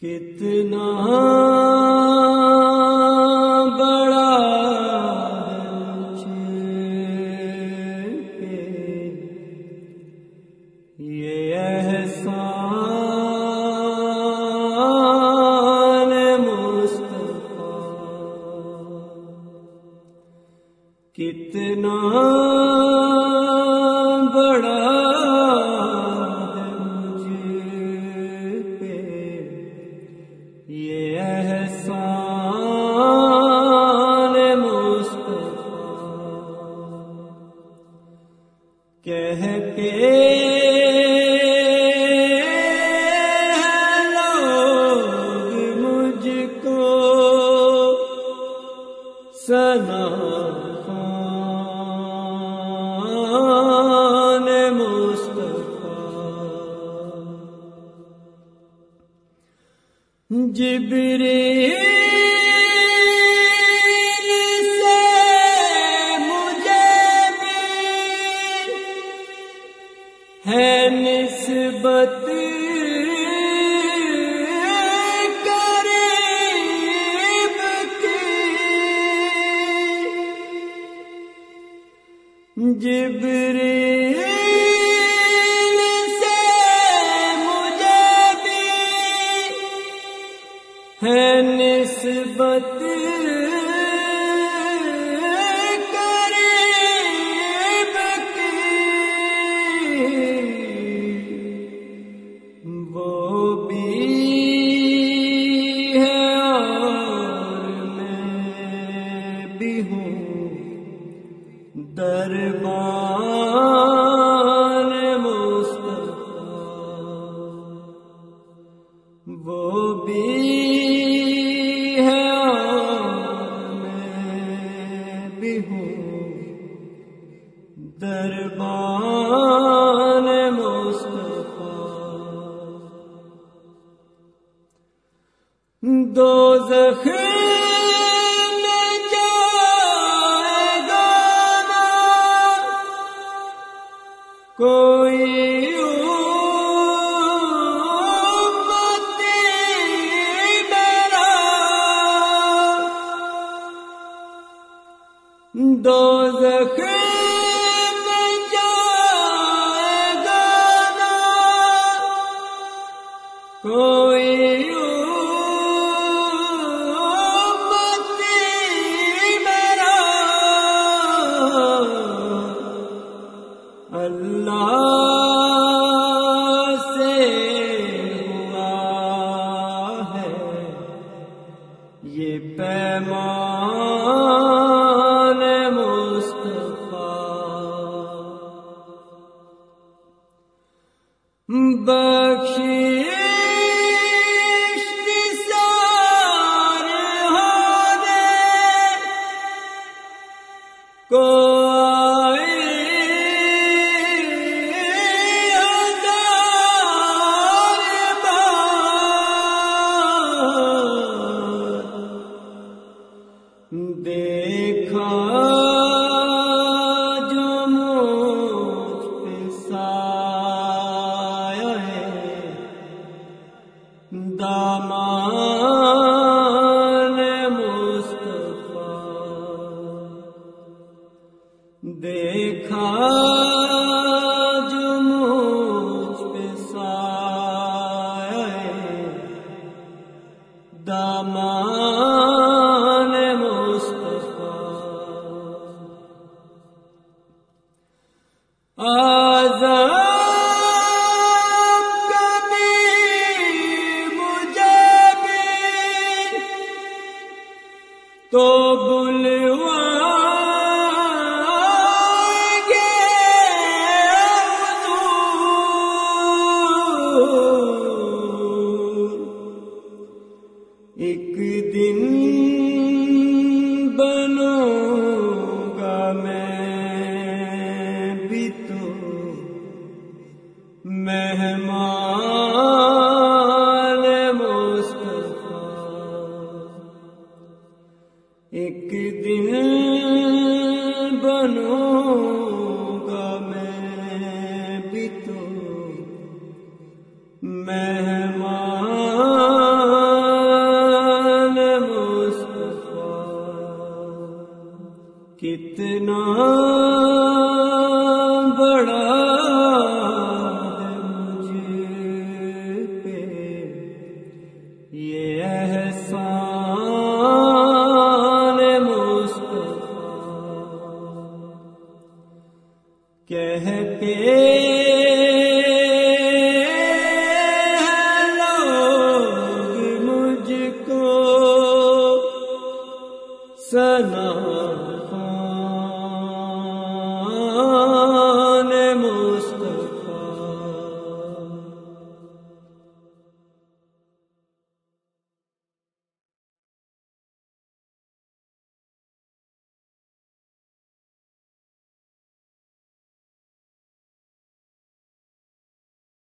کتنا بڑا یہ احسان مصطفیٰ، کتنا بڑا یہ احسان مصطفیٰ، کہہ کے لوگ مجھ کو ثنا خان مصطفیٰ، جبریل سے مجھے بھی ہے نسبت قریب کی، جبریل ہے نسبت قریب کی، وہ بھی ہے اور میں بھی ہوں دربان مصطفیٰ، وہ بھی دربان مصطفیٰ، دوزخ میں جائے گا نہ کوئی امتی میرا، دوزخ کوئی امتی میرا، اللہ سے ہوا ہے یہ پیمان مصطفیٰ، بخشی کو ہزار بار دیکھا جو مجھ پہ سایہ ہے دامان مصطفیٰ، دیکھا جو مجھ پہ سایہ ہے دامان مصطفیٰ، عذاب کبھی مجھے بھی تو بلوا ایک دن بنوں گا میں بھی تو مہمان مصطفیٰ، ایک دن